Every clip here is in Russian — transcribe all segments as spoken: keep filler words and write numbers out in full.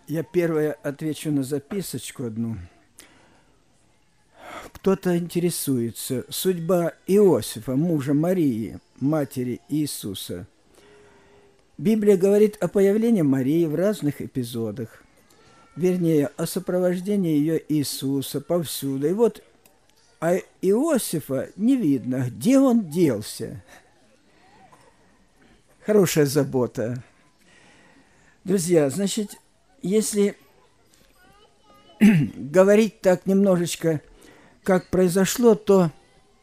Я первое отвечу на записочку одну. Кто-то интересуется. Судьба Иосифа, мужа Марии, матери Иисуса. Библия говорит о появлении Марии в разных эпизодах. Вернее, о сопровождении ее Иисуса повсюду. И вот а Иосифа не видно, где он делся. Хорошая забота. Друзья, значит, если говорить так немножечко, как произошло, то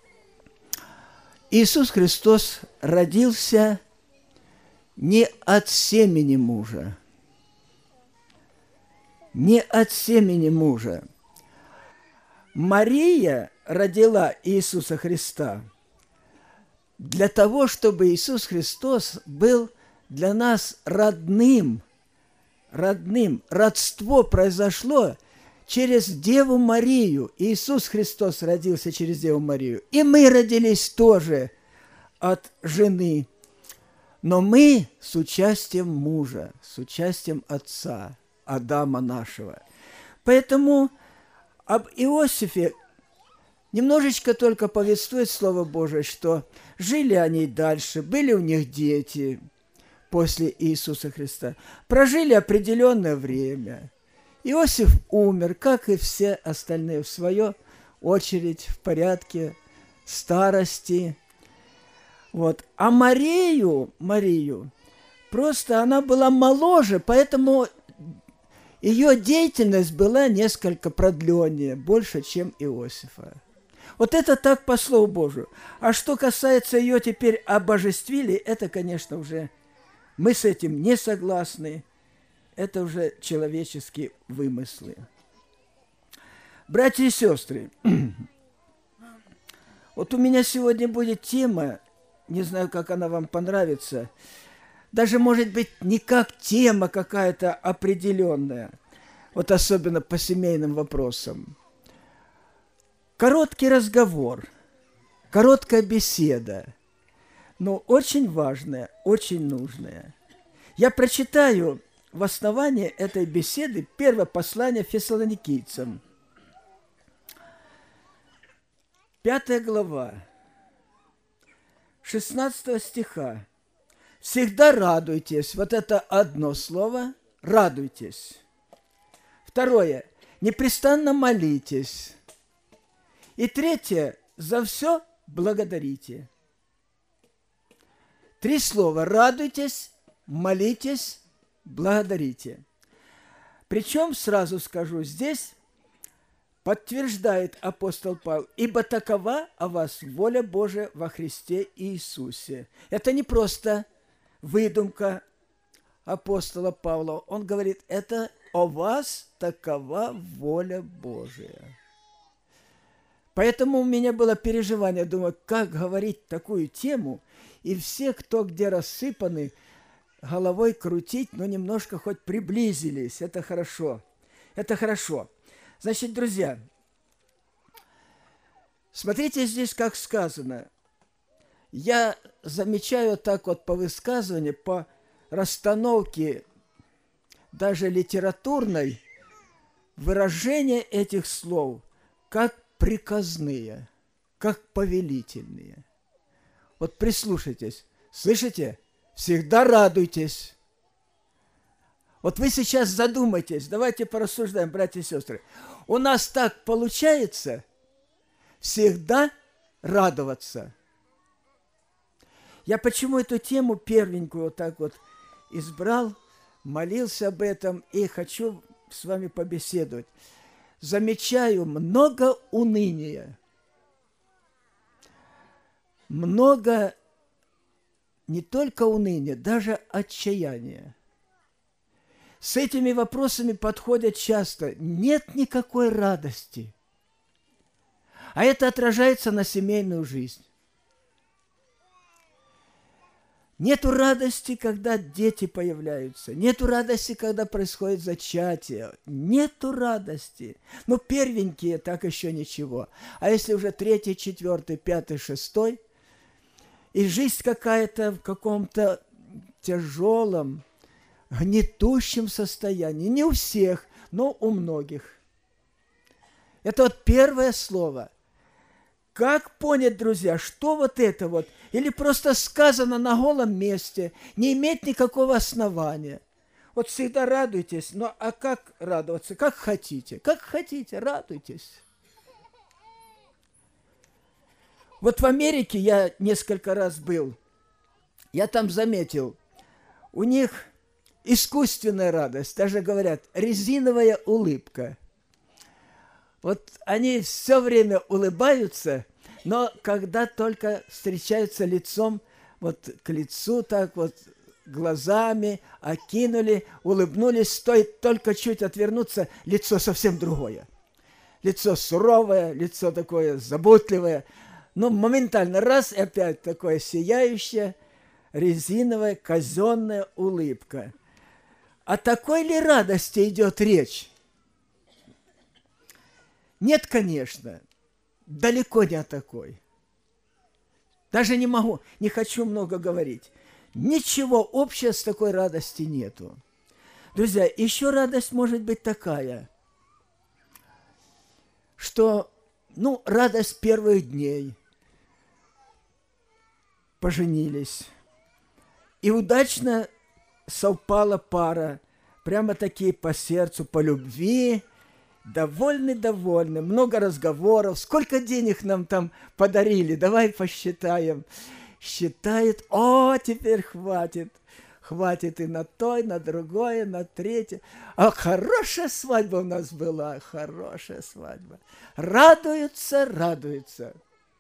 Иисус Христос родился не от семени мужа, не от семени мужа. Мария родила Иисуса Христа для того, чтобы Иисус Христос был для нас родным, родным. Родство произошло через Деву Марию. Иисус Христос родился через Деву Марию. И мы родились тоже от жены. Но мы с участием мужа, с участием отца, Адама нашего. Поэтому об Иосифе немножечко только повествует Слово Божие, что жили они дальше, были у них дети после Иисуса Христа, прожили определенное время. Иосиф умер, как и все остальные, в свою очередь, в порядке старости. Вот. А Марию, Марию, просто она была моложе, поэтому ее деятельность была несколько продленнее, больше, чем Иосифа. Вот это так по Слову Божию. А что касается ее теперь обожествили, это, конечно, уже мы с этим не согласны. Это уже человеческие вымыслы. Братья и сестры, вот у меня сегодня будет тема, не знаю, как она вам понравится, даже, может быть, не как тема какая-то определенная, вот особенно по семейным вопросам. Короткий разговор, короткая беседа, но очень важная, очень нужная. Я прочитаю в основании этой беседы первое послание фессалоникийцам. Пятая глава, шестнадцатого стиха. Всегда радуйтесь. Вот это одно слово. Радуйтесь. Второе. Непрестанно молитесь. И третье. За все благодарите. Три слова. Радуйтесь, молитесь, благодарите. Причем, сразу скажу, здесь подтверждает апостол Павел, ибо такова о вас воля Божия во Христе Иисусе. Это не просто выдумка апостола Павла. Он говорит, это о вас такова воля Божия. Поэтому у меня было переживание, думаю, как говорить такую тему, и все, кто где рассыпаны, головой крутить, но немножко хоть приблизились. Это хорошо. Это хорошо. Значит, друзья, смотрите здесь, как сказано. Я замечаю так вот по высказыванию, по расстановке даже литературной, выражение этих слов как приказные, как повелительные. Вот прислушайтесь. Слышите? Всегда радуйтесь. Вот вы сейчас задумайтесь, давайте порассуждаем, братья и сестры. У нас так получается всегда радоваться. Я почему эту тему первенькую вот так вот избрал, молился об этом и хочу с вами побеседовать. Замечаю много уныния, много не только уныния, даже отчаяния. С этими вопросами подходят часто. Нет никакой радости. А это отражается на семейную жизнь. Нету радости, когда дети появляются. Нету радости, когда происходит зачатие. Нету радости. Ну, первенькие, так еще ничего. А если уже третий, четвертый, пятый, шестой, и жизнь какая-то в каком-то тяжелом, гнетущем состоянии. Не у всех, но у многих. Это вот первое слово. Как понять, друзья, что вот это вот? Или просто сказано на голом месте, не имеет никакого основания. Вот всегда радуйтесь, но а как радоваться? Как хотите, как хотите, радуйтесь. Вот в Америке я несколько раз был, я там заметил, у них искусственная радость, даже говорят, резиновая улыбка. Вот они все время улыбаются, но когда только встречаются лицом, вот к лицу так вот, глазами окинули, улыбнулись, стоит только чуть отвернуться, лицо совсем другое. Лицо суровое, лицо такое заботливое, но моментально раз и опять такое сияющее, резиновая, казенная улыбка. О такой ли радости идет речь? Нет, конечно, далеко не о такой. Даже не могу, не хочу много говорить. Ничего общего с такой радости нету. Друзья, еще радость может быть такая, что, ну, радость первых дней. Поженились. И удачно совпала пара, прямо такие по сердцу, по любви, довольны-довольны, много разговоров, сколько денег нам там подарили, давай посчитаем. Считает, о, теперь хватит, хватит и на той, на другое, на третье. А хорошая свадьба у нас была, хорошая свадьба. Радуются, радуются.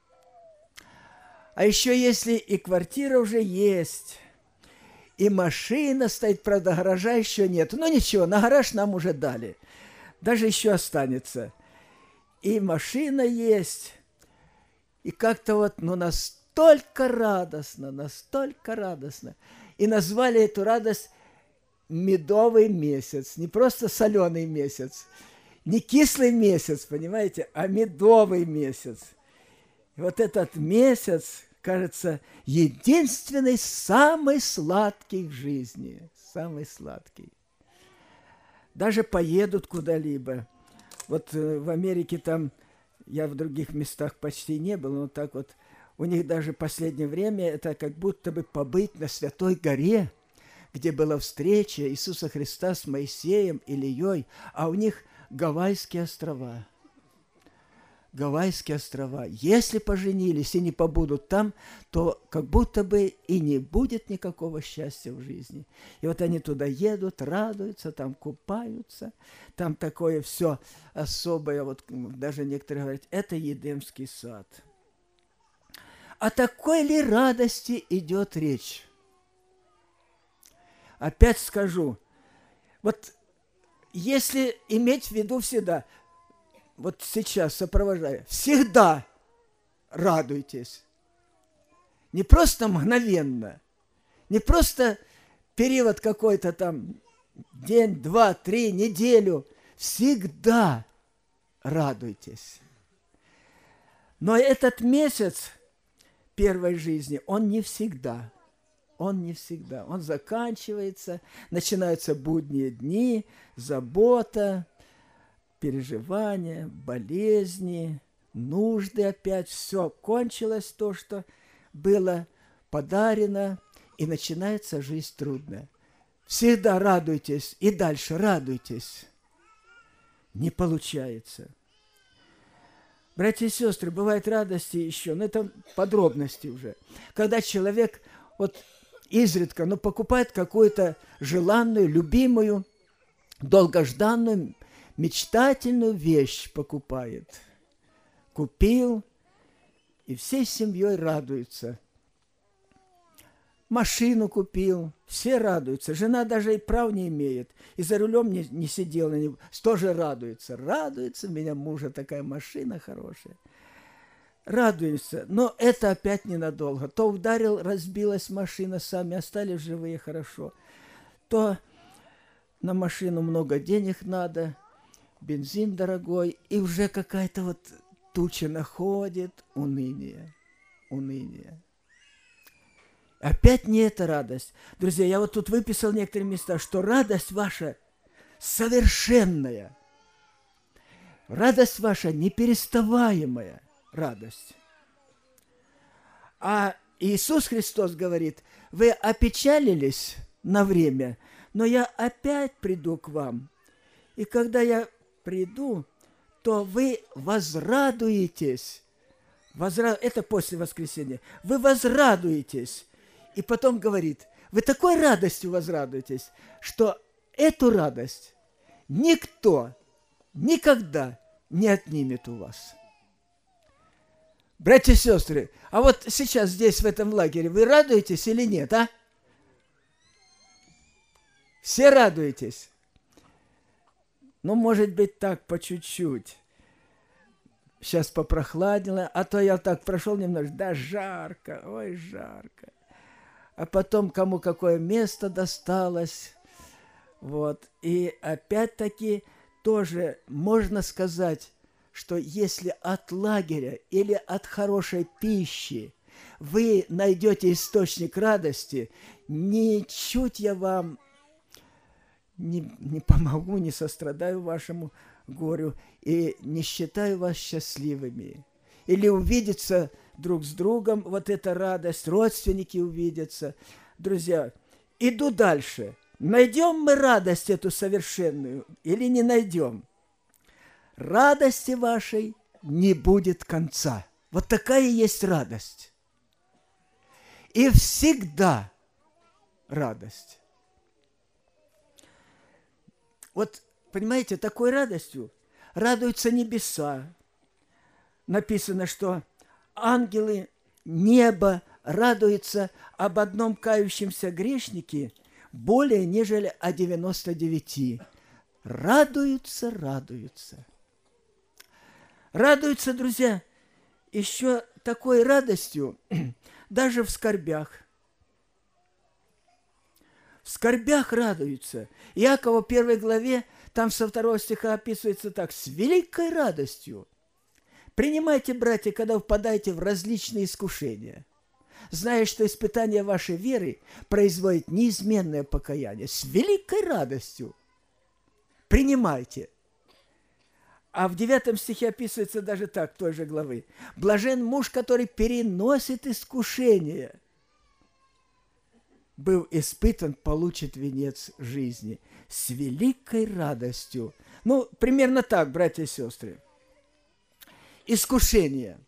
А еще если и квартира уже есть, и машина стоит, правда, гаража еще нет. Ну ничего, на гараж нам уже дали. Даже еще останется. И машина есть. И как-то вот, ну, настолько радостно, настолько радостно. И назвали эту радость медовый месяц. Не просто соленый месяц, не кислый месяц, понимаете, а медовый месяц. И вот этот месяц, кажется, единственный, самый сладкий в жизни. Самый сладкий. Даже поедут куда-либо. Вот в Америке там, я в других местах почти не был, но так вот, у них даже в последнее время это как будто бы побыть на Святой горе, где была встреча Иисуса Христа с Моисеем, Илией, а у них Гавайские острова. Гавайские острова. Если поженились и не побудут там, то как будто бы и не будет никакого счастья в жизни. И вот они туда едут, радуются, там купаются, там такое все особое, вот даже некоторые говорят, это Едемский сад. О такой ли радости идет речь? Опять скажу, вот если иметь в виду всегда, вот сейчас сопровождаю, всегда радуйтесь. Не просто мгновенно, не просто период какой-то там, день, два, три, неделю. Всегда радуйтесь. Но этот месяц первой жизни, он не всегда. Он не всегда. Он заканчивается, начинаются будние дни, забота, переживания, болезни, нужды опять. Все кончилось то, что было подарено, и начинается жизнь трудная. Всегда радуйтесь и дальше радуйтесь. Не получается. Братья и сестры, бывают радости еще, но это подробности уже. Когда человек вот изредка, но покупает какую-то желанную, любимую, долгожданную, мечтательную вещь покупает. Купил, и всей семьей радуется. Машину купил, все радуются. Жена даже и прав не имеет. И за рулем не, не сидела, не, тоже радуется. Радуется, у меня мужа такая машина хорошая. Радуется, но это опять ненадолго. То ударил, разбилась машина, сами остались живые, хорошо. То на машину много денег надо, бензин дорогой, и уже какая-то вот туча находит, уныние, уныние. Опять не эта радость. Друзья, я вот тут выписал некоторые места, что радость ваша совершенная. Радость ваша непереставаемая радость. А Иисус Христос говорит, вы опечалились на время, но я опять приду к вам. И когда я приду, то вы возрадуетесь. Возра... Это после воскресения. Вы возрадуетесь. И потом говорит, вы такой радостью возрадуетесь, что эту радость никто никогда не отнимет у вас. Братья и сестры, а вот сейчас здесь, в этом лагере, вы радуетесь или нет, а? Все радуетесь? Ну, может быть, так, по чуть-чуть. Сейчас попрохладнело, а то я так прошел немножко, да жарко, ой, жарко. А потом кому какое место досталось. Вот. И опять-таки тоже можно сказать, что если от лагеря или от хорошей пищи вы найдете источник радости, ничуть я вам не, не помогу, не сострадаю вашему горю и не считаю вас счастливыми. Или увидеться друг с другом, вот эта радость, родственники увидятся. Друзья, иду дальше. Найдем мы радость эту совершенную или не найдем? Радости вашей не будет конца. Вот такая есть радость. И всегда радость. Вот, понимаете, такой радостью радуются небеса. Написано, что ангелы неба радуются об одном кающемся грешнике более, нежели о девяноста девяти. Радуются, радуются. Радуются, друзья, еще такой радостью, даже в скорбях. В скорбях радуются. Иакова в первой главе, там со второго стиха описывается так: «С великой радостью принимайте, братья, когда впадаете в различные искушения, зная, что испытание вашей веры производит неизменное покаяние». С великой радостью принимайте. А в девятом стихе описывается даже так, той же главы: «Блажен муж, который переносит искушение, был испытан, получит венец жизни». С великой радостью. Ну, примерно так, братья и сестры. Искушение.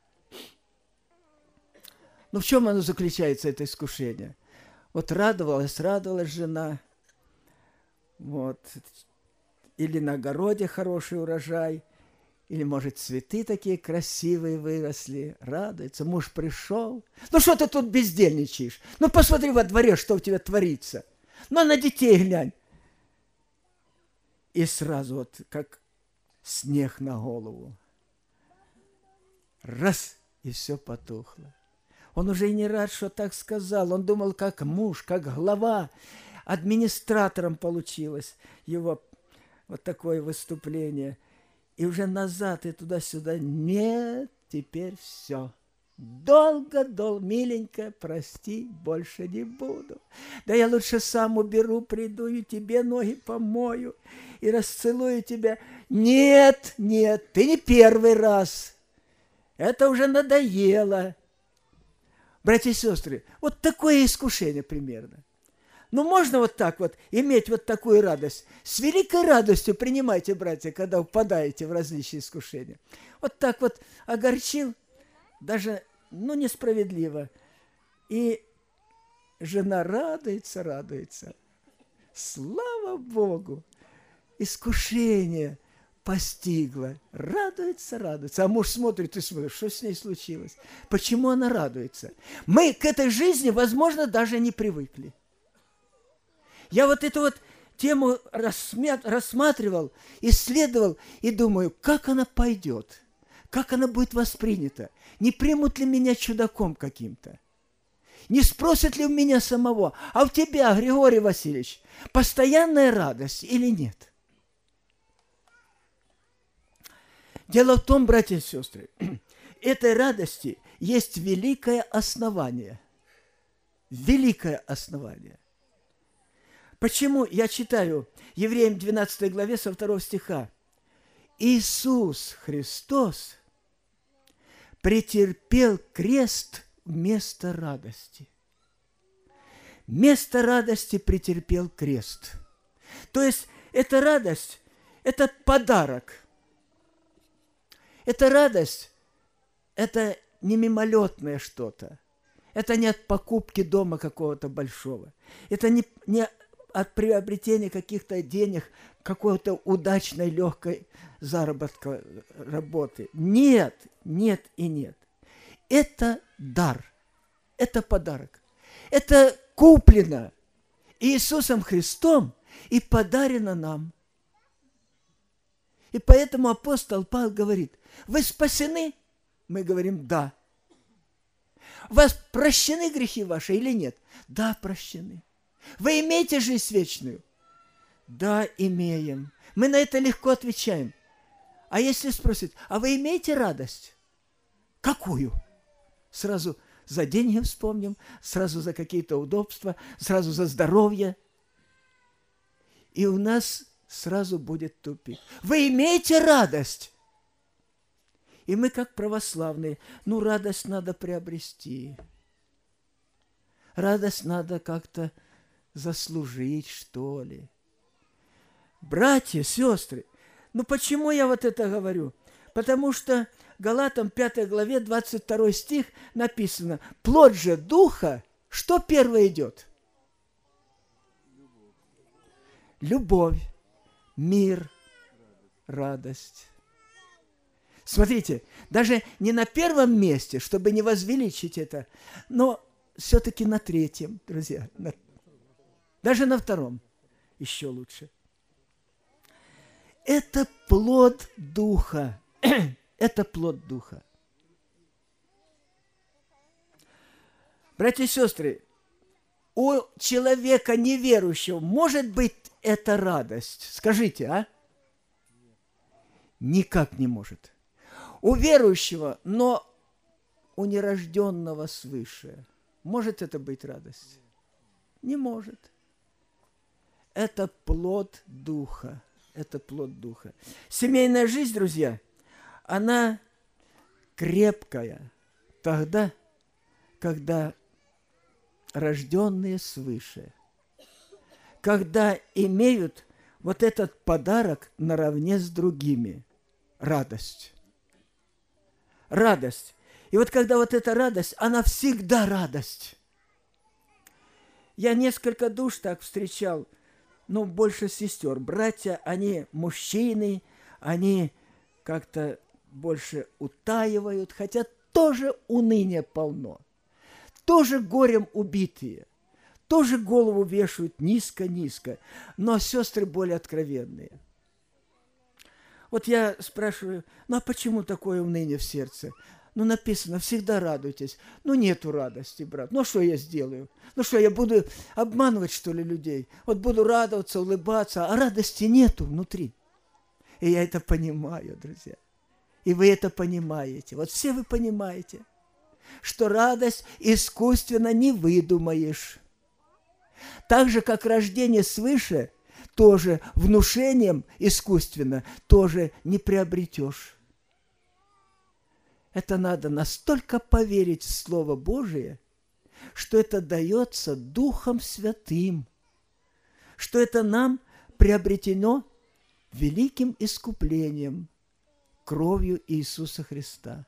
Ну, в чем оно заключается, это искушение? Вот радовалась, радовалась жена, вот, или на огороде хороший урожай, или, может, цветы такие красивые выросли, радуется, муж пришел. Ну, что ты тут бездельничаешь? Ну, посмотри во дворе, что у тебя творится. Ну, на детей глянь. И сразу вот как снег на голову. Раз, и все потухло. Он уже и не рад, что так сказал. Он думал, как муж, как глава, администратором получилось его вот такое выступление. И уже назад и туда-сюда. Нет, теперь все. Долго-долго, миленькая, прости, больше не буду. Да я лучше сам уберу, приду и тебе ноги помою и расцелую тебя. Нет, нет, ты не первый раз. Это уже надоело. Братья и сестры, вот такое искушение примерно. Ну, можно вот так вот иметь вот такую радость. С великой радостью принимайте, братья, когда впадаете в различные искушения. Вот так вот огорчил, даже, ну, несправедливо. И жена радуется, радуется. Слава Богу! Искушение постигло. Радуется, радуется. А муж смотрит и смотрит, что с ней случилось. Почему она радуется? Мы к этой жизни, возможно, даже не привыкли. Я вот эту вот тему рассматривал, исследовал и думаю, как она пойдет, как она будет воспринята, не примут ли меня чудаком каким-то, не спросят ли у меня самого, а у тебя, Григорий Васильевич, постоянная радость или нет? Дело в том, братья и сестры, этой радости есть великое основание. великое основание. Почему я читаю Евреям двенадцатой главе со второго стиха? Иисус Христос претерпел крест вместо радости. Вместо радости претерпел крест. То есть эта радость – это подарок. Эта радость – это не мимолетное что-то. Это не от покупки дома какого-то большого. Это не, не от приобретения каких-то денег, какой-то удачной, легкой заработка работы. Нет, нет и нет. Это дар, это подарок. Это куплено Иисусом Христом и подарено нам. И поэтому апостол Павел говорит: вы спасены? Мы говорим: да. У вас прощены грехи ваши или нет? Да, прощены. Вы имеете жизнь вечную? Да, имеем. Мы на это легко отвечаем. А если спросят: а вы имеете радость? Какую? Сразу за деньги вспомним, сразу за какие-то удобства, сразу за здоровье. И у нас сразу будет тупик. Вы имеете радость? И мы, как православные, ну, радость надо приобрести. Радость надо как-то заслужить, что ли. Братья, сестры, ну почему я вот это говорю? Потому что Галатам пятой главе двадцать второй стих написано: плоть же духа, что первое идет? Любовь, мир, радость. Смотрите, даже не на первом месте, чтобы не возвеличить это, но все-таки на третьем, друзья. На, даже на втором еще лучше. Это плод духа. Это плод духа. Братья и сестры, у человека неверующего может быть эта радость? Скажите, а? Никак не может. У верующего, но у нерожденного свыше, может это быть радость? Не может. Это плод духа. Это плод духа. Семейная жизнь, друзья, она крепкая тогда, когда рожденные свыше, когда имеют вот этот подарок наравне с другими. Радость. Радость. И вот когда вот эта радость, она всегда радость. Я несколько душ так встречал, ну, больше сестер. Братья, они мужчины, они как-то больше утаивают, хотя тоже уныния полно, тоже горем убитые, тоже голову вешают низко-низко, но сестры более откровенные. Вот я спрашиваю: ну а почему такое уныние в сердце? Ну, написано: всегда радуйтесь. Ну, нету радости, брат. Ну, что я сделаю? Ну, что, я буду обманывать, что ли, людей? Вот буду радоваться, улыбаться, а радости нету внутри. И я это понимаю, друзья. И вы это понимаете. Вот все вы понимаете, что радость искусственно не выдумаешь. Так же, как рождение свыше, тоже внушением искусственно тоже не приобретешь. Это надо настолько поверить в Слово Божие, что это дается Духом Святым, что это нам приобретено великим искуплением, кровью Иисуса Христа.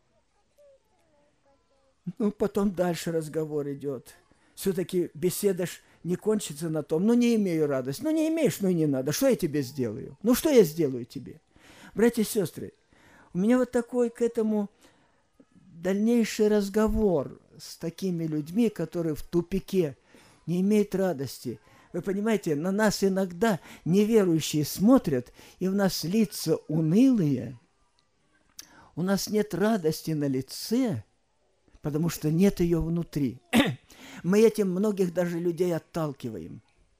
Ну, потом дальше разговор идет. Все-таки беседа ж не кончится на том: ну, не имею радость. Ну, не имеешь, ну и не надо. Что я тебе сделаю? Ну, что я сделаю тебе? Братья и сестры, у меня вот такой к этому дальнейший разговор с такими людьми, которые в тупике, не имеют радости. Вы понимаете, на нас иногда неверующие смотрят, и у нас лица унылые, у нас нет радости на лице, потому что нет ее внутри. Мы этим многих даже людей отталкиваем.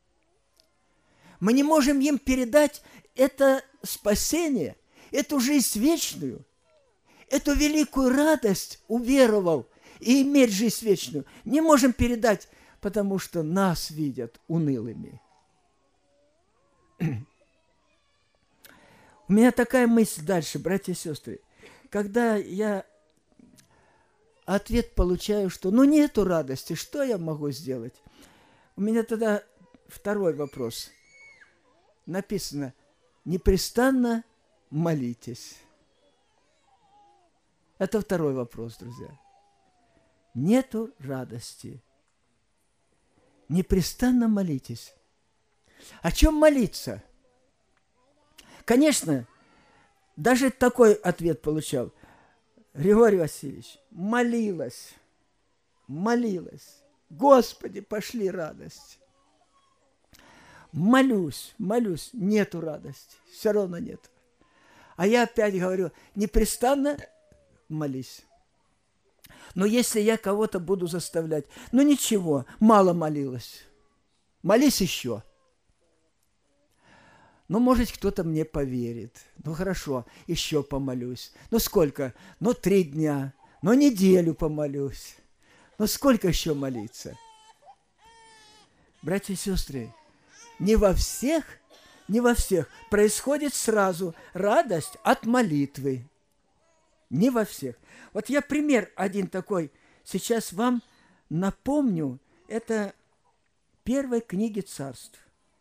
Мы не можем им передать это спасение, эту жизнь вечную, эту великую радость, уверовал, и иметь жизнь вечную. Не можем передать потому что нас видят унылыми. У меня такая мысль дальше, братья и сестры. Когда я ответ получаю, что ну нету радости, что я могу сделать? У меня тогда второй вопрос. Написано, непрестанно молитесь. Это второй вопрос, друзья. Нету радости. Непрестанно молитесь. О чем молиться? Конечно, даже такой ответ получал. Григорий Васильевич, молилась, молилась. Господи, пошли радость. Молюсь, молюсь, нету радости, все равно нет. А я опять говорю, непрестанно молись. Но если я кого-то буду заставлять, ну ничего, мало молилась, молись еще. Ну, может, кто-то мне поверит. Ну, хорошо, еще помолюсь. Ну, сколько? Ну, три дня. Ну, неделю помолюсь. Ну, сколько еще молиться? Братья и сестры, не во всех, не во всех происходит сразу радость от молитвы. Не во всех. Вот я пример один такой сейчас вам напомню. Это первой книги Царств.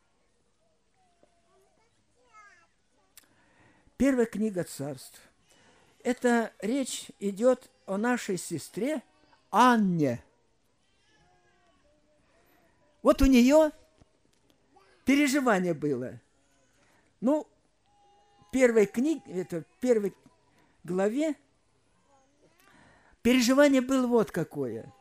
Первая книга Царств. Это речь идет о нашей сестре Анне. Вот у нее переживание было. Ну, в первой книге, это в первой главе переживание было вот какое.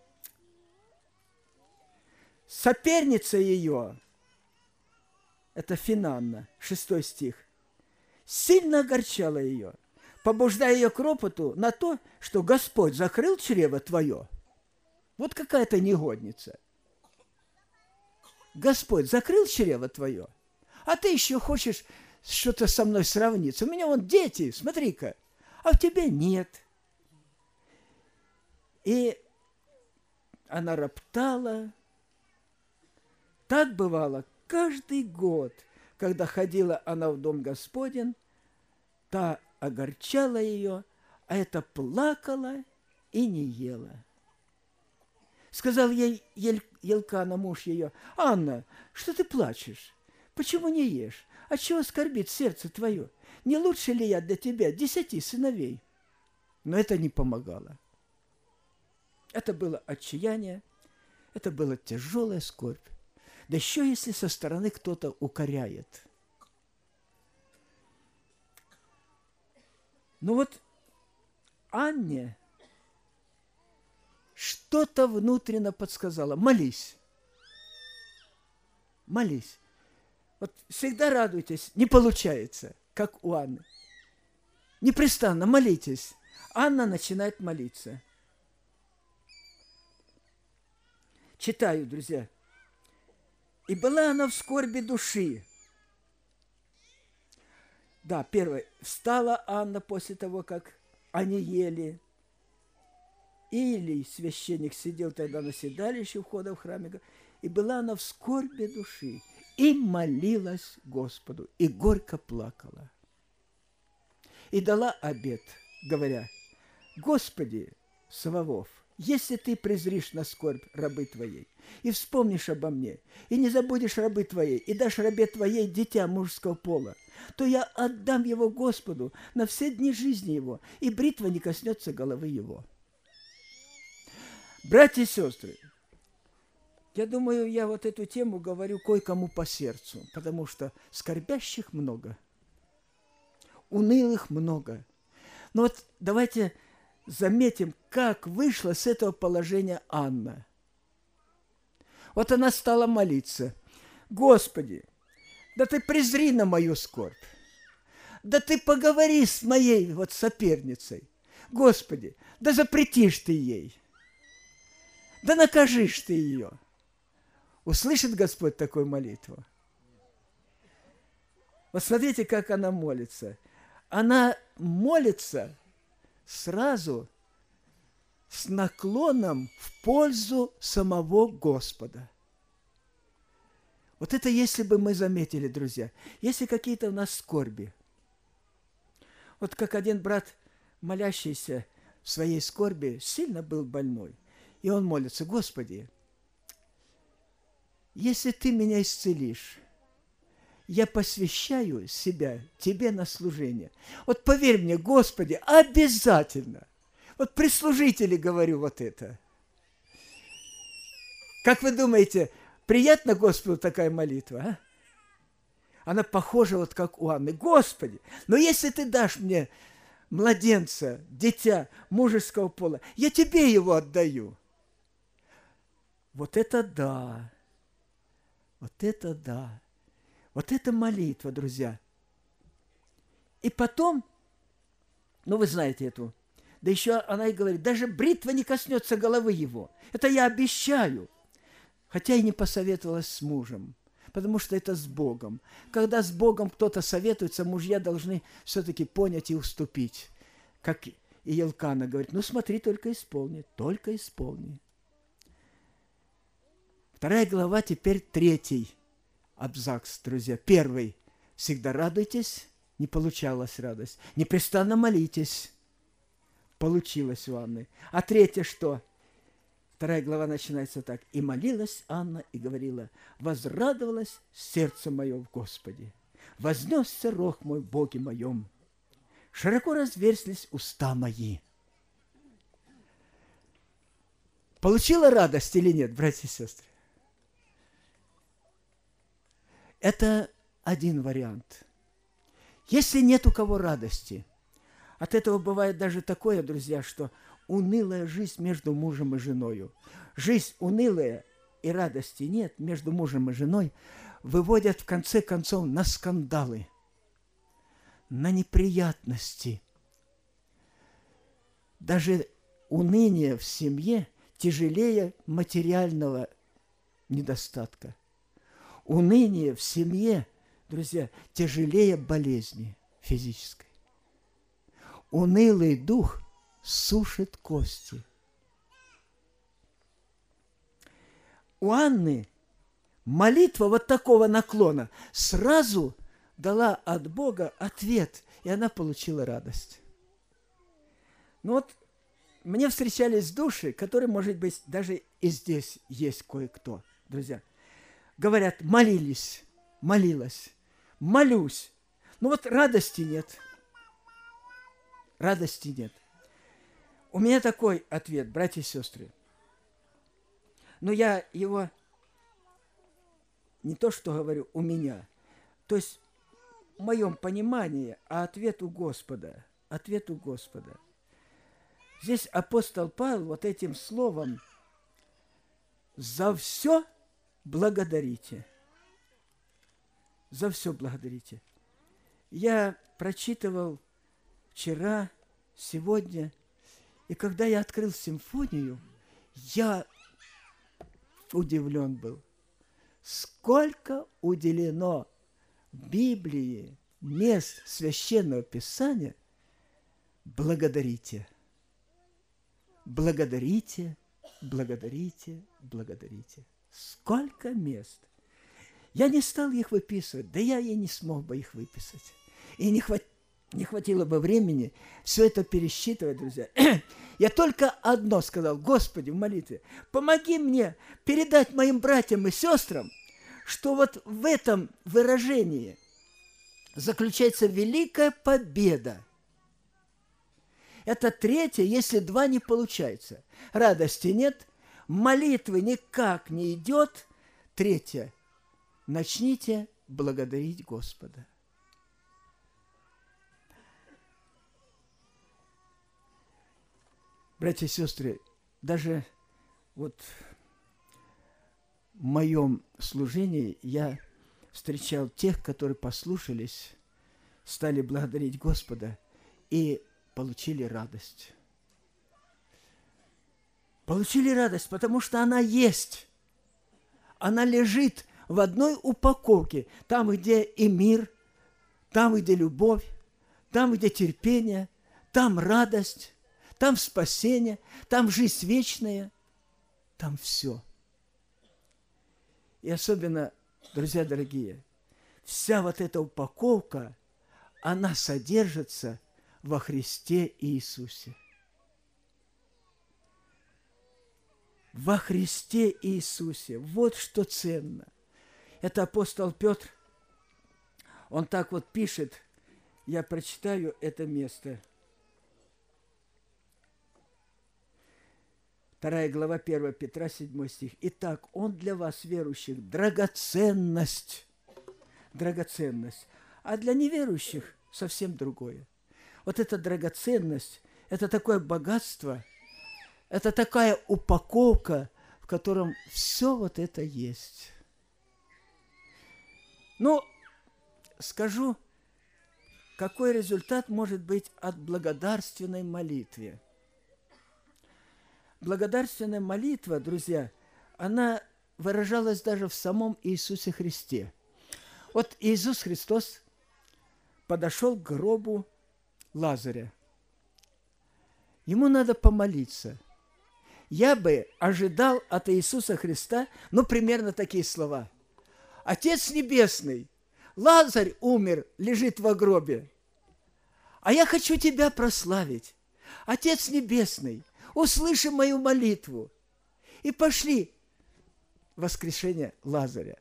Соперница ее, это Финанна, шестой стих, сильно огорчала ее, побуждая ее к ропоту на то, что Господь закрыл чрево твое. Вот какая-то негодница. Господь закрыл чрево твое, а ты еще хочешь что-то со мной сравниться. У меня вон дети, смотри-ка, а у тебя нет. И она роптала. Так бывало каждый год. Когда ходила она в дом Господень, та огорчала ее, а эта плакала и не ела. Сказал ей Ель, Елкана, муж ее, Анна, что ты плачешь? Почему не ешь? Отчего скорбит сердце твое? Не лучше ли я для тебя десяти сыновей? Но это не помогало. Это было отчаяние, это была тяжелая скорбь. Да еще если со стороны кто-то укоряет. Ну вот Анне что-то внутренно подсказало. Молись. Молись. Вот всегда радуйтесь, не получается, как у Анны. Непрестанно молитесь. Анна начинает молиться. Читаю, друзья. И была она в скорби души. Да, первое. Встала Анна после того, как они ели. Или священник сидел тогда на седалище у входа в храме. И была она в скорби души. И молилась Господу. И горько плакала. И дала обет, говоря, Господи, Саваоф, если ты презришь на скорбь рабы твоей, и вспомнишь обо мне, и не забудешь рабы твоей, и дашь рабе твоей дитя мужского пола, то я отдам его Господу на все дни жизни его, и бритва не коснется головы его. Братья и сестры, я думаю, я вот эту тему говорю кое-кому по сердцу, потому что скорбящих много, унылых много. Но вот давайте заметим, как вышла с этого положения Анна. Вот она стала молиться. Господи, да ты презри на мою скорбь. Да ты поговори с моей вот соперницей. Господи, да запретишь ты ей. Да накажешь ты ее. Услышит Господь такую молитву? Вот смотрите, как она молится. Она молится сразу с наклоном в пользу самого Господа. Вот это если бы мы заметили, друзья, если какие-то у нас скорби. Вот как один брат, молящийся в своей скорби, сильно был больной. И он молится: Господи, если Ты меня исцелишь, я посвящаю себя Тебе на служение. Вот поверь мне, Господи, обязательно. Вот при служителе говорю вот это. Как вы думаете, приятно Господу такая молитва, а? Она похожа вот как у Анны. Господи, но если Ты дашь мне младенца, дитя мужеского пола, я Тебе его отдаю. Вот это да. Вот это да. Вот это молитва, друзья. И потом, ну вы знаете эту, да еще она и говорит: даже бритва не коснется головы его. Это я обещаю. Хотя и не посоветовалась с мужем, потому что это с Богом. Когда с Богом кто-то советуется, мужья должны все-таки понять и уступить. Как и Елкана говорит: ну смотри, только исполни, только исполни. Вторая глава, теперь третий абзац, друзья. Первый: всегда радуйтесь, не получалась радость. Непрестанно молитесь. Получилось у Анны. А третье что? Вторая глава начинается так: и молилась Анна и говорила: возрадовалось сердце мое в Господе, вознесся рог мой в Боге моем, широко разверзлись уста мои. Получила радость или нет, братья и сестры? Это один вариант. Если нет у кого радости, от этого бывает даже такое, друзья, что унылая жизнь между мужем и женой, жизнь унылая и радости нет между мужем и женой, выводят в конце концов на скандалы, на неприятности. Даже уныние в семье тяжелее материального недостатка. Уныние в семье, друзья, тяжелее болезни физической. Унылый дух сушит кости. У Анны молитва вот такого наклона сразу дала от Бога ответ, и она получила радость. Ну вот, мне встречались души, которые, может быть, даже и здесь есть кое-кто, друзья. Говорят: молились, молилась, молюсь. Но вот радости нет. Радости нет. У меня такой ответ, братья и сестры. Но я его не то что говорю у меня, то есть в моем понимании, а ответ у Господа. Ответ у Господа. Здесь апостол Павел вот этим словом: за все благодарите. За все благодарите. Я прочитывал вчера, сегодня, и когда я открыл симфонию, я удивлен был. Сколько уделено в Библии мест Священного Писания благодарите. Благодарите, благодарите, благодарите. Сколько мест. Я не стал их выписывать, да я и не смог бы их выписать. И не, хват... не хватило бы времени все это пересчитывать, друзья. Я только одно сказал: Господи, в молитве, помоги мне передать моим братьям и сестрам, что вот в этом выражении заключается великая победа. Это третье, если два не получается. Радости нет, молитвы никак не идет. Третье. Начните благодарить Господа. Братья и сестры, даже вот в моем служении я встречал тех, которые послушались, стали благодарить Господа и получили радость. Получили радость, потому что она есть. Она лежит в одной упаковке. Там, где и мир, там, где любовь, там, где терпение, там радость, там спасение, там жизнь вечная, там все. И особенно, друзья дорогие, вся вот эта упаковка, она содержится во Христе Иисусе. Во Христе Иисусе. Вот что ценно. Это апостол Петр, он так вот пишет, я прочитаю это место. Вторая глава, первое Петра, седьмой стих. Итак, он для вас, верующих, драгоценность. Драгоценность. А для неверующих совсем другое. Вот эта драгоценность, это такое богатство, это такая упаковка, в котором все вот это есть. Ну, скажу, какой результат может быть от благодарственной молитвы. Благодарственная молитва, друзья, она выражалась даже в самом Иисусе Христе. Вот Иисус Христос подошел к гробу Лазаря. Ему надо помолиться. Я бы ожидал от Иисуса Христа, ну, примерно такие слова. Отец Небесный, Лазарь умер, лежит во гробе, а я хочу Тебя прославить. Отец Небесный, услыши мою молитву. И пошли воскрешение Лазаря.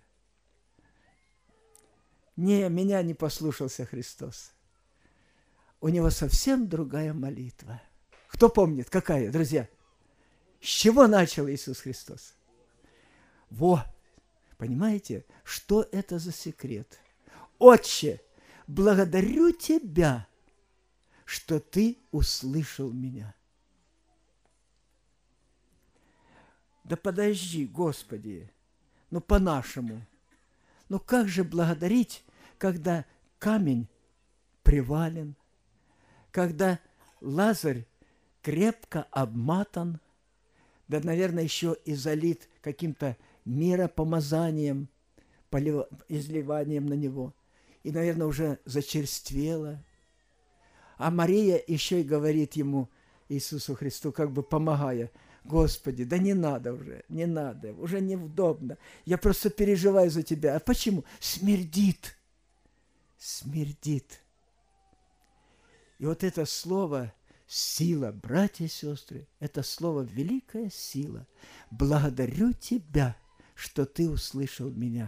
Не, меня не послушался Христос. У него совсем другая молитва. Кто помнит, какая, друзья? С чего начал Иисус Христос? Во, понимаете, что это за секрет? Отче, благодарю Тебя, что Ты услышал меня. Да подожди, Господи, ну по-нашему. Ну как же благодарить, когда камень привален, когда Лазарь крепко обматан, да, наверное, еще и залит каким-то миропомазанием, полив... изливанием на него, и, наверное, уже зачерствело. А Мария еще и говорит ему, Иисусу Христу, как бы помогая, Господи, да не надо уже, не надо, уже неудобно. Я просто переживаю за Тебя. А почему? Смердит. Смердит. И вот это слово «сила», братья и сестры, это слово «великая сила». Благодарю Тебя, что Ты услышал меня.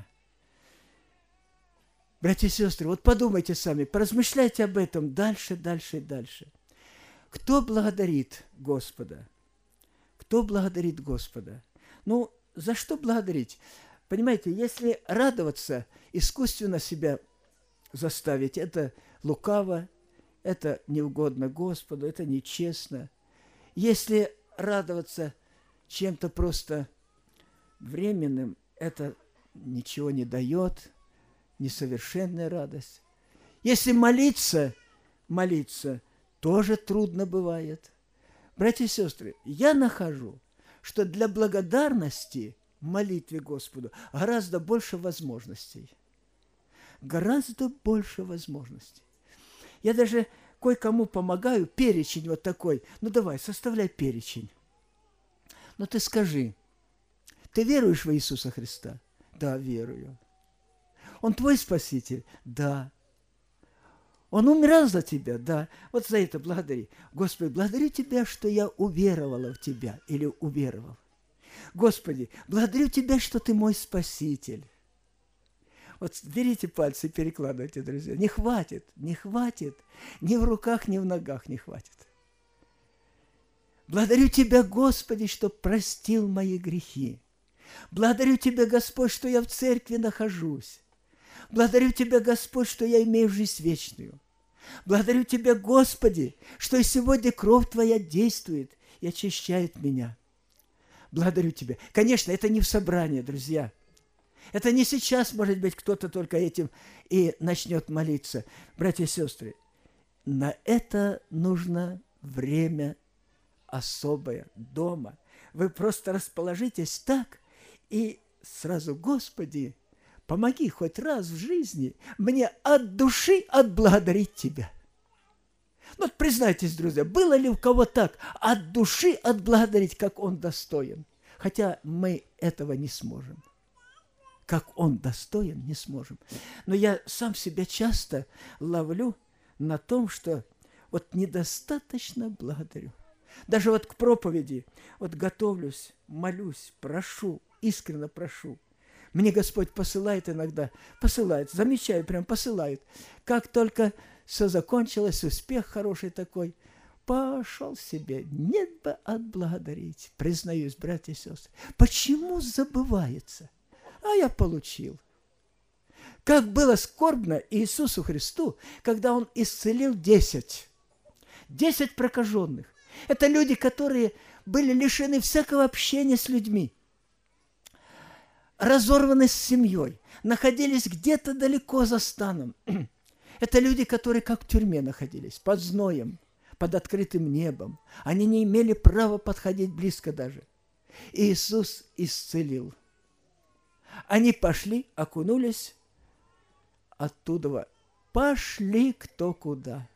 Братья и сестры, вот подумайте сами, поразмышляйте об этом дальше, дальше и дальше. Кто благодарит Господа? Кто благодарит Господа? Ну, за что благодарить? Понимаете, если радоваться, искусственно себя заставить, это лукаво, это неугодно Господу, это нечестно. Если радоваться чем-то просто временным, это ничего не дает, несовершенная радость. Если молиться, молиться тоже трудно бывает. Братья и сестры, я нахожу, что для благодарности в молитве Господу гораздо больше возможностей. Гораздо больше возможностей. Я даже кое-кому помогаю, перечень вот такой. Ну, давай, составляй перечень. Ну, ты скажи, ты веруешь в Иисуса Христа? Да, верую. Он твой Спаситель? Да. Он умирал за тебя? Да. Вот за это благодари. Господи, благодарю Тебя, что я уверовала в Тебя или уверовал. Господи, благодарю Тебя, что Ты мой Спаситель. Вот берите пальцы и перекладывайте, друзья. Не хватит, не хватит. Ни в руках, ни в ногах не хватит. Благодарю Тебя, Господи, что простил мои грехи. Благодарю Тебя, Господь, что я в церкви нахожусь. Благодарю Тебя, Господь, что я имею жизнь вечную. Благодарю Тебя, Господи, что и сегодня кровь Твоя действует и очищает меня. Благодарю Тебя. Конечно, это не в собрании, друзья. Это не сейчас, может быть, кто-то только этим и начнет молиться. Братья и сестры, на это нужно время особое дома. Вы просто расположитесь так и сразу, Господи, помоги хоть раз в жизни мне от души отблагодарить Тебя. Ну, вот признайтесь, друзья, было ли у кого так от души отблагодарить, как он достоин? Хотя мы этого не сможем. Как он достоин, не сможем. Но я сам себя часто ловлю на том, что вот недостаточно благодарю. Даже вот к проповеди, вот готовлюсь, молюсь, прошу, искренне прошу. Мне Господь посылает иногда, посылает, замечаю, прям посылает. Как только все закончилось, успех хороший такой, пошел себе, нет бы отблагодарить. Признаюсь, братья и сестры, почему забывается? А я получил. Как было скорбно Иисусу Христу, когда Он исцелил десять. Десять прокаженных. Это люди, которые были лишены всякого общения с людьми, разорваны с семьей, находились где-то далеко за станом. Это люди, которые как в тюрьме находились, под зноем, под открытым небом. Они не имели права подходить близко даже. Иисус исцелил. Они пошли, окунулись, оттуда пошли кто куда.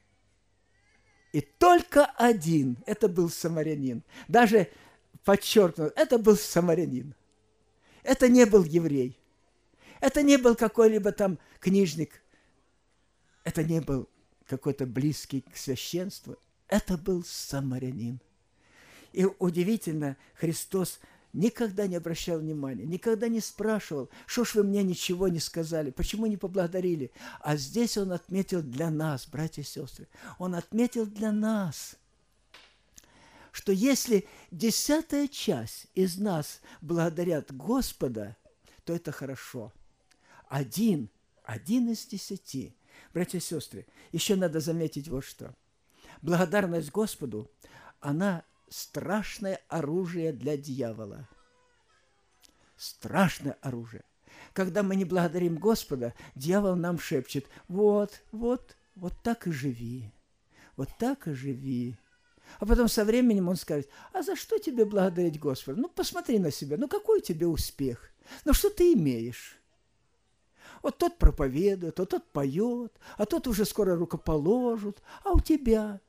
И только один, это был самарянин. Даже подчеркнуто, это был самарянин. Это не был еврей. Это не был какой-либо там книжник. Это не был какой-то близкий к священству. Это был самарянин. И удивительно, Христос никогда не обращал внимания, никогда не спрашивал, что ж вы мне ничего не сказали, почему не поблагодарили. А здесь Он отметил для нас, братья и сестры, Он отметил для нас, что если десятая часть из нас благодарят Господа, то это хорошо. Один, один из десяти. Братья и сестры, еще надо заметить вот что. Благодарность Господу, она страшное оружие для дьявола. Страшное оружие. Когда мы не благодарим Господа, дьявол нам шепчет: вот, вот, вот так и живи, вот так и живи. А потом со временем он скажет: а за что тебе благодарить Господа? Ну, посмотри на себя, ну, какой у тебя успех? Ну, что ты имеешь? Вот тот проповедует, а тот поет, а тот уже скоро рукоположит, а у тебя?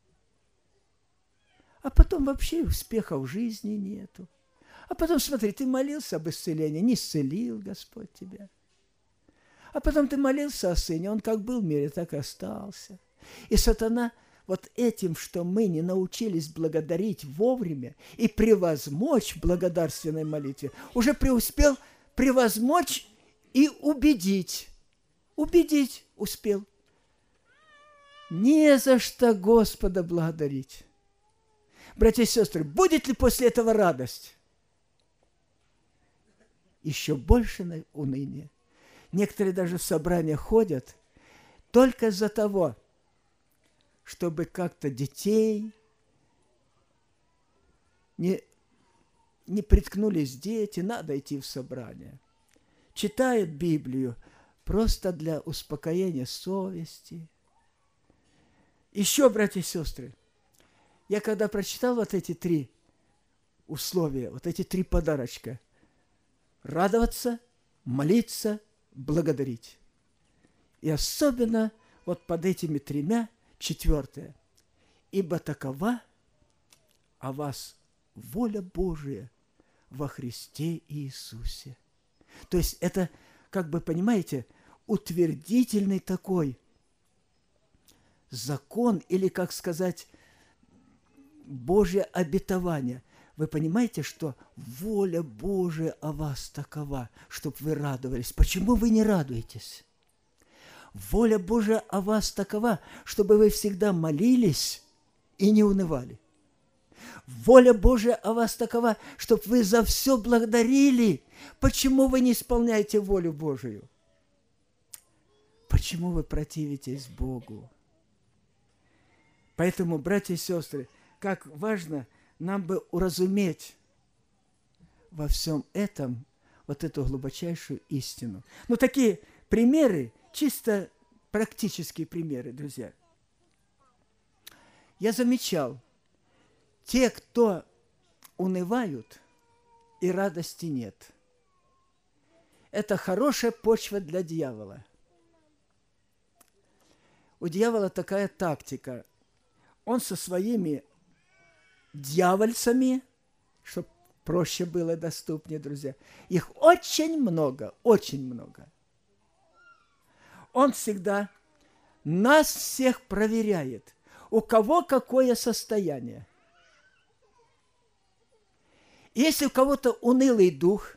А потом вообще успеха в жизни нету. А потом, смотри, ты молился об исцелении, не исцелил Господь тебя. А потом ты молился о сыне, он как был в мире, так и остался. И сатана вот этим, что мы не научились благодарить вовремя и превозмочь в благодарственной молитве, уже преуспел превозмочь и убедить. Убедить успел. Не за что Господа благодарить. Братья и сестры, будет ли после этого радость? Еще больше уныния. Некоторые даже в собрания ходят только из-за того, чтобы как-то детей не, не приткнулись дети, надо идти в собрание. Читают Библию просто для успокоения совести. Еще, братья и сестры, я когда прочитал вот эти три условия, вот эти три подарочка: радоваться, молиться, благодарить. И особенно вот под этими тремя четвертое: ибо такова о вас воля Божия во Христе Иисусе. То есть это, как бы, понимаете, утвердительный такой закон, или, как сказать, Божье обетование. Вы понимаете, что воля Божия о вас такова, чтобы вы радовались. Почему вы не радуетесь? Воля Божия о вас такова, чтобы вы всегда молились и не унывали. Воля Божия о вас такова, чтобы вы за все благодарили. Почему вы не исполняете волю Божию? Почему вы противитесь Богу? Поэтому, братья и сестры, как важно нам бы уразуметь во всем этом вот эту глубочайшую истину. Ну, такие примеры, чисто практические примеры, друзья. Я замечал, те, кто унывают и радости нет, это хорошая почва для дьявола. у дьявола такая тактика. Он со своими дьявольцами, чтобы проще было, доступнее, друзья, их очень много, очень много. Он всегда нас всех проверяет, у кого какое состояние. Если у кого-то унылый дух,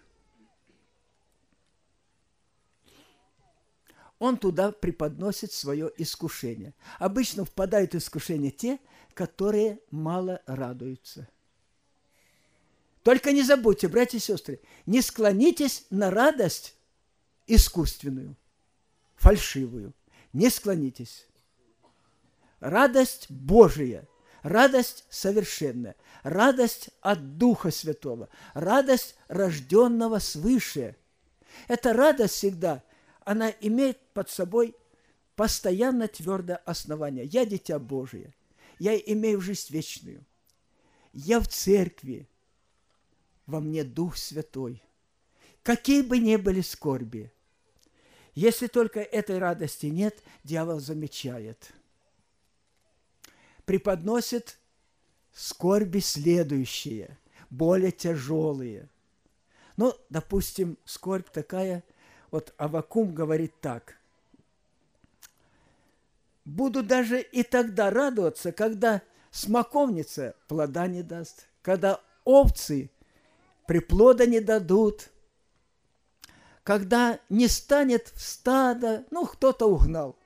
он туда преподносит свое искушение. Обычно впадают в искушение те, которые мало радуются. Только не забудьте, братья и сестры, не склонитесь на радость искусственную, фальшивую. Не склонитесь. Радость Божия, радость совершенная, радость от Духа Святого, радость рожденного свыше. Эта радость всегда, она имеет под собой постоянно твердое основание. Я дитя Божие, я имею жизнь вечную, я в церкви, во мне Дух Святой. Какие бы ни были скорби, если только этой радости нет, дьявол замечает. Преподносит скорби следующие, более тяжелые. Ну, допустим, скорбь такая, вот Аввакум говорит так. «Буду даже и тогда радоваться, когда смоковница плода не даст, когда овцы приплода не дадут, когда не станет стада, ну, кто-то угнал,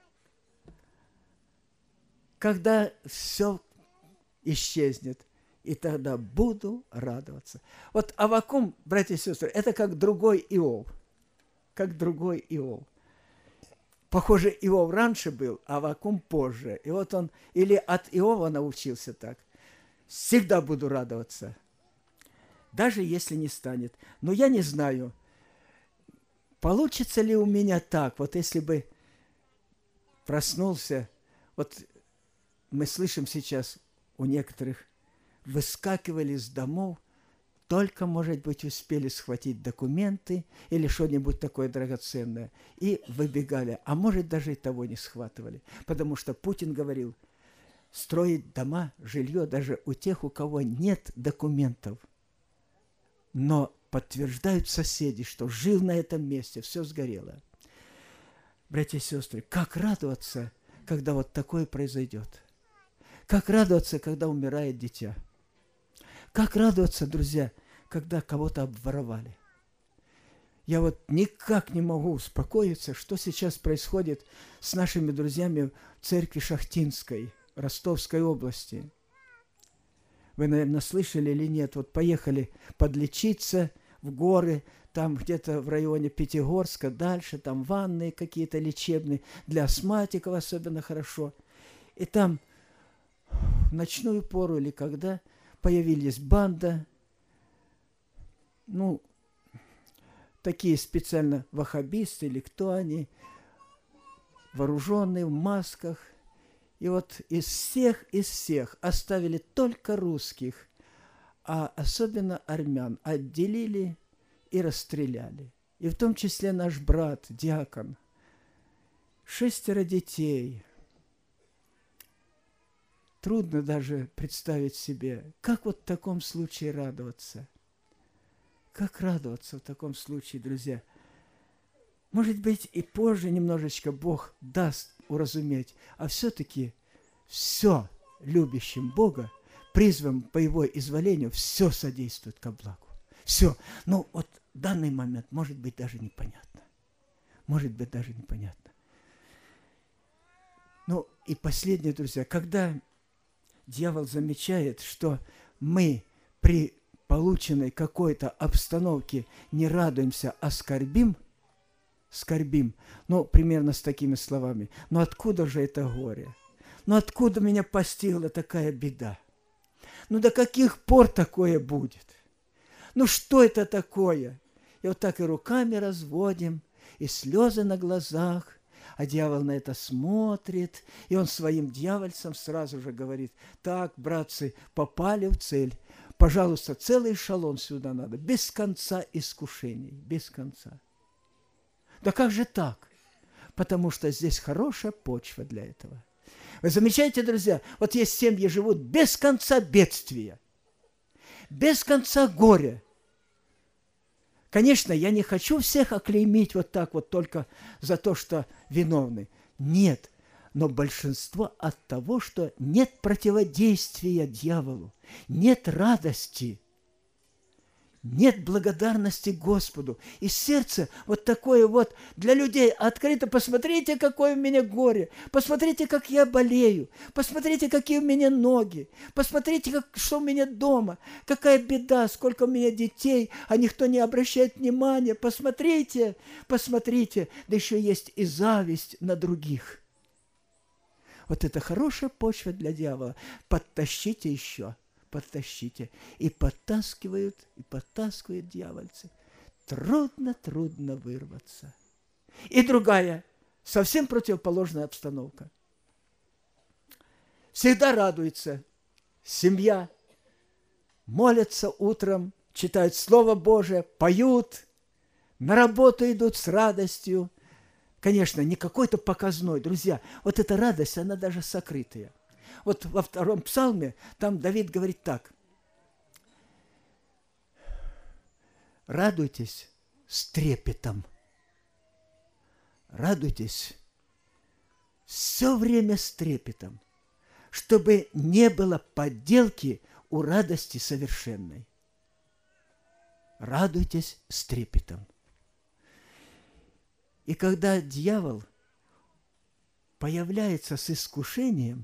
когда все исчезнет, и тогда буду радоваться». Вот Аввакум, братья и сестры, это как другой Иов, как другой Иов. Похоже, Иов раньше был, а Аввакум позже. И вот он или от Иова научился так. Всегда буду радоваться, даже если не станет. Но я не знаю, получится ли у меня так, вот если бы проснулся, вот мы слышим сейчас, у некоторых выскакивали из домов, только, может быть, успели схватить документы или что-нибудь такое драгоценное, и выбегали, а может, даже и того не схватывали, потому что Путин говорил, строить дома, жилье даже у тех, у кого нет документов, но подтверждают соседи, что жил на этом месте, все сгорело. Братья и сестры, как радоваться, когда вот такое произойдет? Как радоваться, когда умирает дитя? Как радоваться, друзья, когда кого-то обворовали? Я вот никак не могу успокоиться, что сейчас происходит с нашими друзьями в церкви Шахтинской, Ростовской области. Вы, наверное, слышали или нет, вот поехали подлечиться в горы, там где-то в районе Пятигорска, дальше, там ванны какие-то лечебные, для астматиков особенно хорошо. И там в ночную пору или когда появились банда, ну, такие специально ваххабисты или кто они, вооруженные в масках. И вот из всех, из всех оставили только русских, а особенно армян отделили и расстреляли. И в том числе наш брат, диакон, шестеро детей. Трудно даже представить себе, как вот в таком случае радоваться. Как радоваться в таком случае, друзья? Может быть, и позже немножечко Бог даст уразуметь, а все-таки все любящим Бога, призванным по Его изволению, все содействует ко благу. Все. Ну, вот в данный момент, может быть, даже непонятно. Может быть, даже непонятно. Ну, и последнее, друзья, когда дьявол замечает, что мы при полученной какой-то обстановке не радуемся, а скорбим, скорбим, ну, примерно с такими словами, ну, откуда же это горе? Ну, откуда меня постигла такая беда? Ну, до каких пор такое будет? Ну, что это такое? И вот так и руками разводим, и слезы на глазах, а дьявол на это смотрит, и он своим дьявольцам сразу же говорит, так, братцы, попали в цель, пожалуйста, целый эшелон сюда надо, без конца искушений, без конца. Да как же так? Потому что здесь хорошая почва для этого. Вы замечаете, друзья, вот есть семьи, живут без конца бедствия, без конца горя. Конечно, я не хочу всех оклеймить вот так вот только за то, что виновны. Нет, но большинство от того, что нет противодействия дьяволу, нет радости, нет благодарности Господу. И сердце вот такое вот для людей открыто. Посмотрите, какое у меня горе. Посмотрите, как я болею. Посмотрите, какие у меня ноги. Посмотрите, как, что у меня дома. Какая беда, сколько у меня детей, а никто не обращает внимания. Посмотрите, посмотрите. Да еще есть и зависть на других. Вот это хорошая почва для дьявола. Подтащите еще. Подтащите. И подтаскивают, и подтаскивают дьявольцы. Трудно, трудно вырваться. И другая, совсем противоположная обстановка. Всегда радуется семья, молятся утром, читают Слово Божие, поют, на работу идут с радостью. Конечно, не какой-то показной, друзья. Вот эта радость, она даже сокрытая. Вот во втором псалме там Давид говорит так. Радуйтесь с трепетом. Радуйтесь все время с трепетом, чтобы не было подделки у радости совершенной. Радуйтесь с трепетом. И когда дьявол появляется с искушением,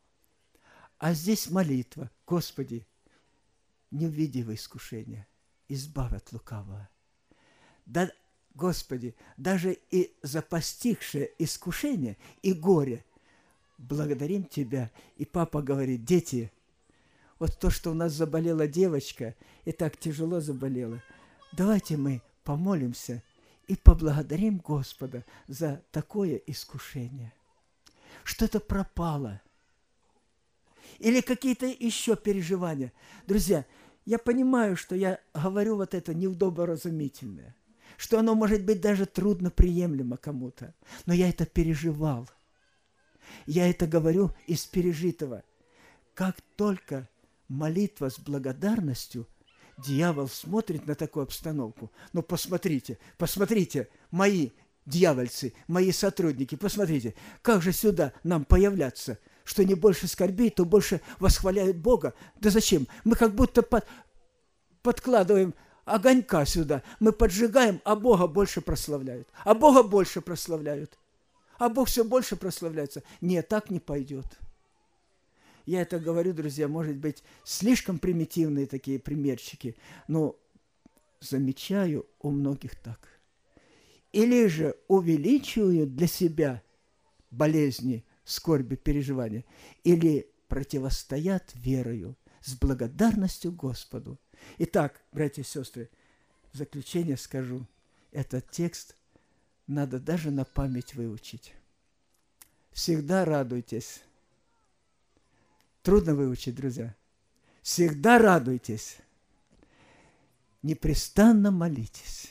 а здесь молитва: Господи, не введи в искушение, избавь от лукавого. Да, Господи, даже и за постигшее искушение и горе благодарим Тебя. И папа говорит: дети, вот то, что у нас заболела девочка, и так тяжело заболела, давайте мы помолимся и поблагодарим Господа за такое искушение. Что-то пропало. Или какие-то еще переживания. Друзья, я понимаю, что я говорю вот это неудоборазумительное, что оно может быть даже трудноприемлемо кому-то, но я это переживал. Я это говорю из пережитого. Как только молитва с благодарностью, дьявол смотрит на такую обстановку. Ну, посмотрите, посмотрите, мои дьявольцы, мои сотрудники, посмотрите, как же сюда нам появляться, что не больше скорби, то больше восхваляют Бога. Да зачем? Мы как будто под, подкладываем огонька сюда, мы поджигаем, а Бога больше прославляют. А Бога больше прославляют. А Бог все больше прославляется. Нет, так не пойдет. Я это говорю, друзья, может быть, слишком примитивные такие примерчики, но замечаю у многих так. Или же увеличивают для себя болезни, скорби, переживания, или противостоят верою, с благодарностью Господу. Итак, братья и сестры, в заключение скажу, этот текст надо даже на память выучить. Всегда радуйтесь. Трудно выучить, друзья. Всегда радуйтесь. Непрестанно молитесь.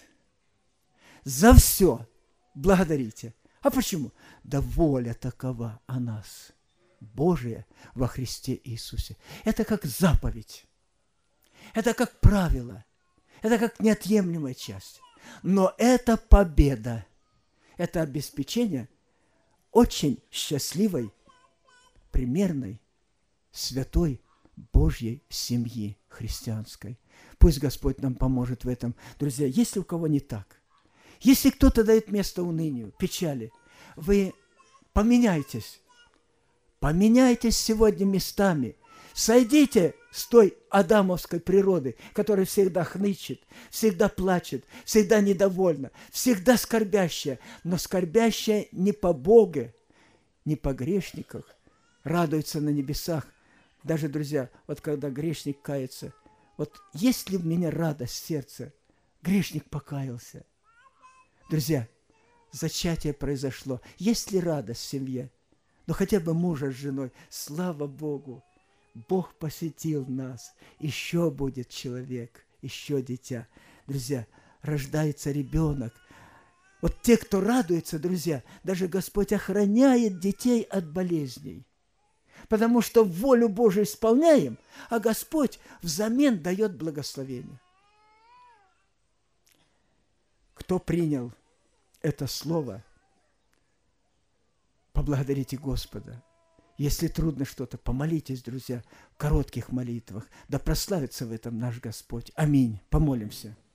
За все благодарите. А почему? Да воля такова о нас, Божия во Христе Иисусе. Это как заповедь. Это как правило. Это как неотъемлемая часть. Но это победа. Это обеспечение очень счастливой, примерной, святой Божьей семьи христианской. Пусть Господь нам поможет в этом. Друзья, если у кого не так, если кто-то дает место унынию, печали, вы поменяйтесь. Поменяйтесь сегодня местами. Сойдите с той адамовской природы, которая всегда хнычет, всегда плачет, всегда недовольна, всегда скорбящая, но скорбящая не по Богу, не по грешниках, радуется на небесах. Даже, друзья, вот когда грешник кается, вот есть ли в меня радость в сердце? Грешник покаялся. Друзья, зачатие произошло. Есть ли радость в семье? Ну, хотя бы мужа с женой. Слава Богу! Бог посетил нас. Еще будет человек, еще дитя. Друзья, рождается ребенок. Вот те, кто радуется, друзья, даже Господь охраняет детей от болезней. потому что волю Божию исполняем, а Господь взамен дает благословение. Кто принял это слово, поблагодарите Господа. Если трудно что-то, помолитесь, друзья, в коротких молитвах. Да прославится в этом наш Господь. Аминь. Помолимся.